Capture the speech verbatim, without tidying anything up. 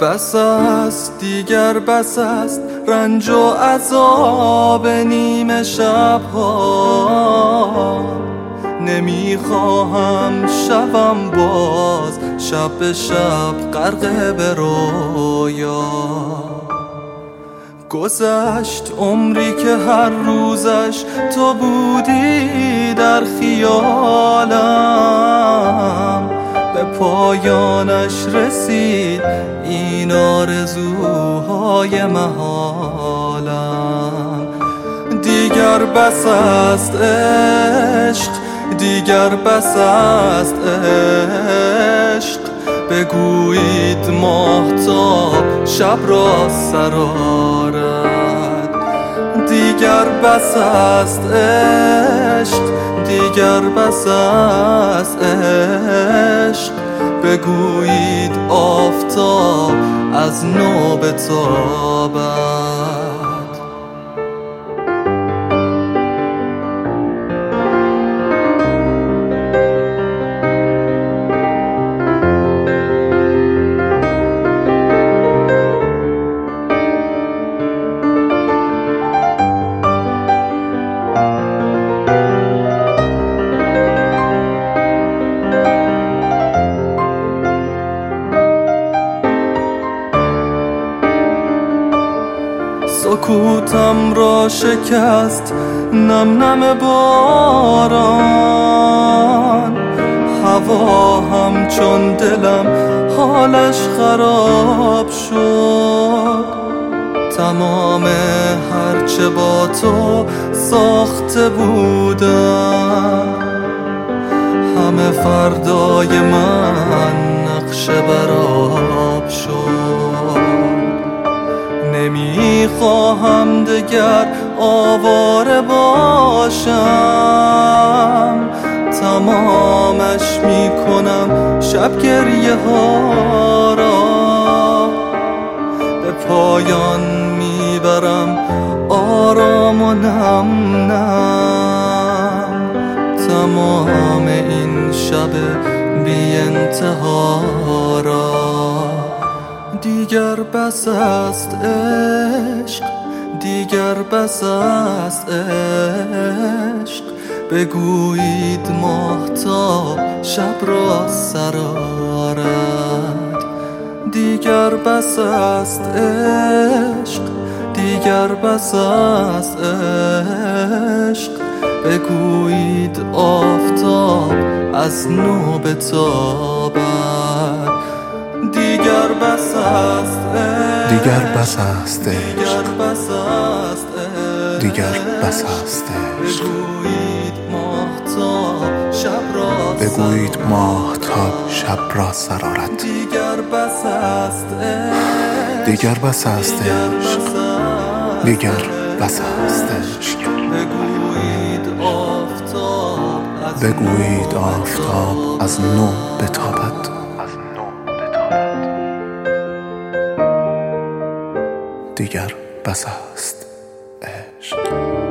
بس است دیگر بس است رنج و عذاب نیمه شبها، نمیخواهم شبم باز شب به شب غرق به رویا. گذشت عمری که هر روزش تو بودی در خیالم، به پایانش رسید این آرزوهای محالم. دیگر بس است عشق، دیگر بس است عشق، بگویید ماهتاب شب را سرآرد. دیگر بس است عشق، دیگر بس است عشق، بگویید آفتاب از نو بتابد. سکوتم را شکست نم نم باران، هوا همچون دلم حالش خراب شد. تمام هرچه با تو ساخته بودم، همه فردای من نقشه برآب شد. نمیخواهم دگر آواره باشم، تمامش میکنم شب گریه ها را. به پایان میبرم آرام و نم نم، تمام این شب بی انتها را. دیگر بس است عشق، دیگر بس است عشق، بگویید ماهتاب شب را سرآرد. دیگر بس است عشق، دیگر بس است عشق، بگویید آفتاب از نو بتابد. دیگر بس است عشق، دیگر بس است عشق، دیگر بس است عشق، دیگر بس است عشق، بگویید ماهتاب شب را بگویید ماهتاب شب را سرآرد. دیگر بس است عشق، دیگر بس است عشق، دیگر بس است عشق، بگویید آفتاب از بگویید آفتاب از نو بتابد. دیگر بس است عشق.